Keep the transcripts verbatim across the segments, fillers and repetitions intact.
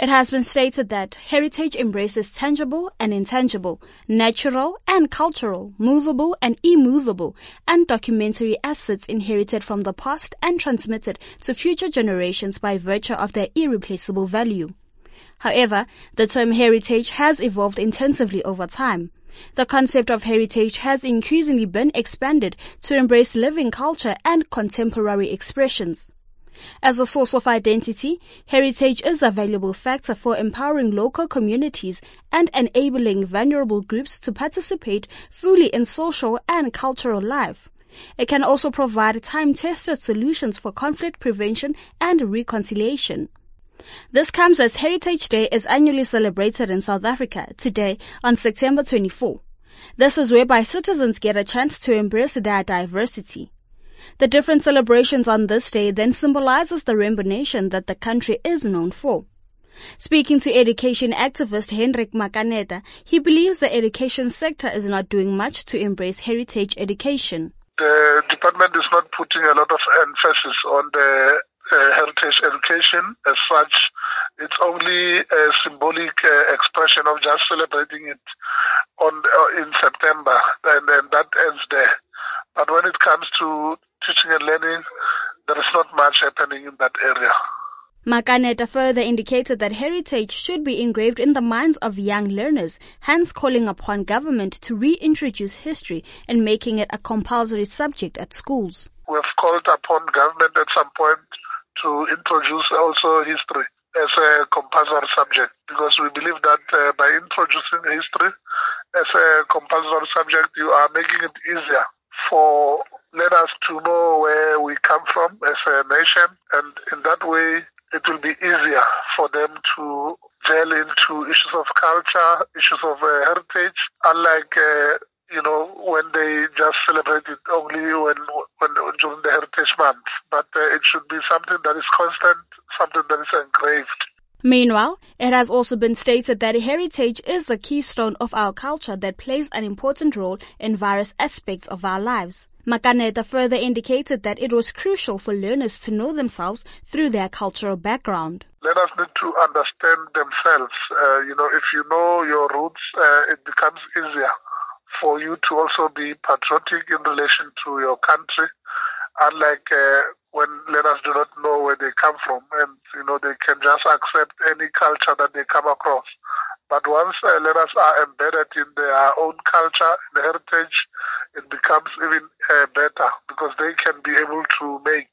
It has been stated that heritage embraces tangible and intangible, natural and cultural, movable and immovable, and documentary assets inherited from the past and transmitted to future generations by virtue of their irreplaceable value. However, the term heritage has evolved intensively over time. The concept of heritage has increasingly been expanded to embrace living culture and contemporary expressions. As a source of identity, heritage is a valuable factor for empowering local communities and enabling vulnerable groups to participate fully in social and cultural life. It can also provide time-tested solutions for conflict prevention and reconciliation. This comes as Heritage Day is annually celebrated in South Africa today on September twenty-fourth. This is whereby citizens get a chance to embrace their diversity. The different celebrations on this day then symbolizes the rainbow nation that the country is known for. Speaking to education activist Hendrik Makaneta, he believes the education sector is not doing much to embrace heritage education. The department is not putting a lot of emphasis on the uh, heritage education as such. It's only a symbolic uh, expression of just celebrating it on uh, in September, and, and that ends there. But when it comes to teaching and learning, there is not much happening in that area. Makaneta further indicated that heritage should be engraved in the minds of young learners, hence calling upon government to reintroduce history and making it a compulsory subject at schools. We have called upon government at some point to introduce also history as a compulsory subject, because we believe that uh, by introducing history as a compulsory subject, you are making it easier for learners to know where we come from as a nation, and in that way it will be easier for them to delve into issues of culture, issues of uh, heritage, unlike uh, you know when they just celebrate it only when, when during the Heritage Month. But uh, it should be something that is constant, something that is engraved. Meanwhile, it has also been stated that heritage is the keystone of our culture that plays an important role in various aspects of our lives. Makaneta further indicated that it was crucial for learners to know themselves through their cultural background. Learners need to understand themselves. Uh, you know, if you know your roots, uh, it becomes easier for you to also be patriotic in relation to your country, unlike uh, when learners do not know where they come from, and you know they can just accept any culture that they come across. But once uh, learners are embedded in their own culture, in the heritage, it becomes even uh, better, because they can be able to make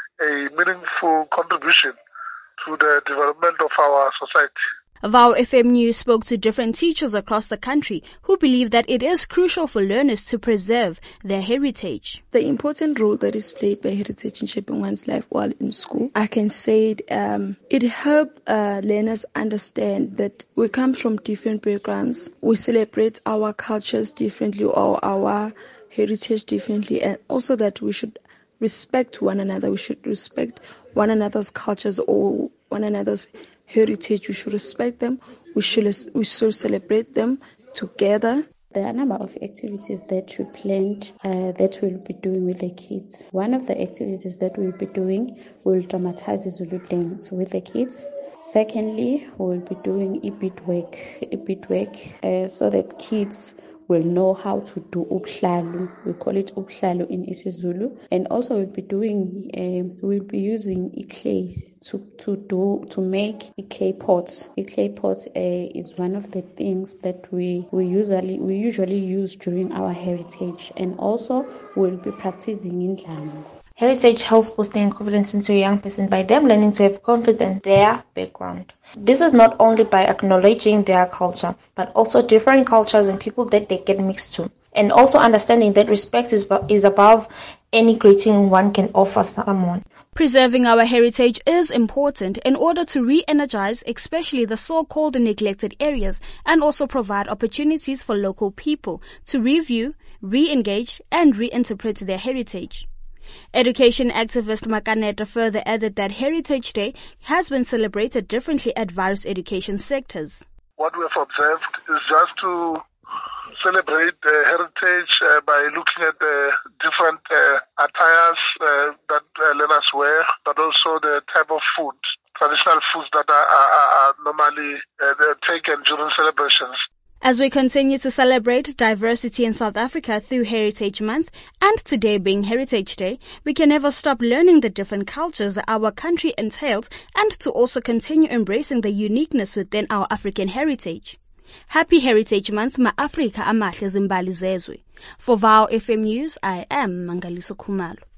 a meaningful contribution to the development of our society. Vow F M News spoke to different teachers across the country who believe that it is crucial for learners to preserve their heritage. The important role that is played by heritage in shaping one's life while in school, I can say it, um, it helps uh, learners understand that we come from different backgrounds. We celebrate our cultures differently or our heritage differently, and also that we should respect one another. We should respect one another's cultures or one another's heritage. We should respect them. We should we should celebrate them together. There are a number of activities that we planned uh, that we'll be doing with the kids. One of the activities that we'll be doing, we'll dramatize the Zulu dance with the kids. Secondly, we'll be doing e-beat work, e-beat work uh, so that kids will know how to do ubuhlalu. We call it ubuhlalu in isiZulu. And also we'll be doing, uh, we'll be using clay to to do to make a clay pots. A clay pot uh, is one of the things that we we usually we usually use during our heritage, and also we'll be practicing in Dlamu. Heritage helps boosting confidence into a young person by them learning to have confidence in their background. This is not only by acknowledging their culture, but also different cultures and people that they get mixed to. And also understanding that respect is, is above any greeting one can offer someone. Preserving our heritage is important in order to re-energize especially the so-called neglected areas, and also provide opportunities for local people to review, re-engage and reinterpret their heritage. Education activist Makaneta further added that Heritage Day has been celebrated differently at various education sectors. What we have observed is just to celebrate the heritage uh, by looking at the different uh, attires uh, that uh, learners wear, but also the type of food traditional foods that are, are, are normally uh, taken during celebrations. As we continue to celebrate diversity in South Africa through Heritage Month, and today being Heritage Day, we can never stop learning the different cultures that our country entails and to also continue embracing the uniqueness within our African heritage. Happy Heritage Month, ma-Afrika amahle zimbali zezwe. For Vow F M News, I am Mangaliso Khumalo.